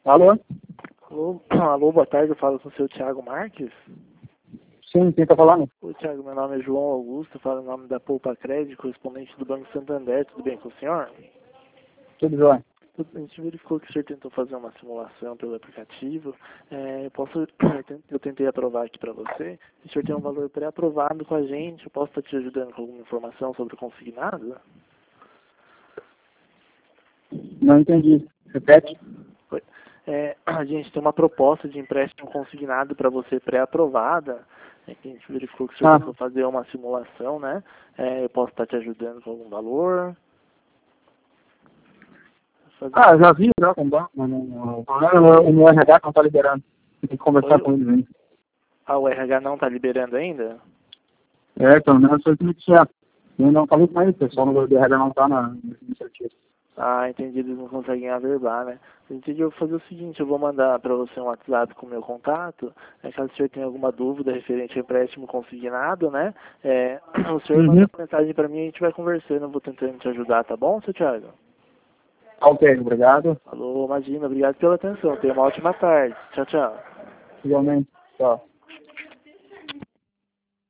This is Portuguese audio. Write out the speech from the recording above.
Alô? Alô, alô, boa tarde, eu falo com o seu Thiago Marques. Sim, quem tá falando? Oi, Thiago, meu nome é João Augusto, falo em nome da Poupa Crédito, correspondente do Banco Santander, tudo bem com o senhor? Tudo jóia. A gente verificou que o senhor tentou fazer uma simulação pelo aplicativo. Eu tentei aprovar aqui para você. O senhor tem um valor pré-aprovado com a gente. Eu posso estar te ajudando com alguma informação sobre o consignado? Não entendi. Repete. A gente tem uma proposta de empréstimo consignado para você pré-aprovada. A gente verificou que o senhor tentou fazer uma simulação, né? Eu posso estar te ajudando com algum valor? Já vi já com o banco, mas o meu RH não tá liberando. Tem que conversar com ele ainda. O RH não está liberando ainda? Pelo menos foi o que me disseram. Eu não falei com ele, o pessoal no RH não tá na iniciativa. Entendi, eles não conseguem averbar, né? Entendi, eu vou fazer o seguinte, eu vou mandar para você um WhatsApp com o meu contato, caso o senhor tenha alguma dúvida referente ao empréstimo consignado, né? O senhor manda uma mensagem para mim e a gente vai conversando, eu vou tentando te ajudar, tá bom, seu Thiago? Ok, obrigado. Alô, imagina, obrigado pela atenção, tenha uma ótima tarde. Tchau, tchau. Igualmente, tchau.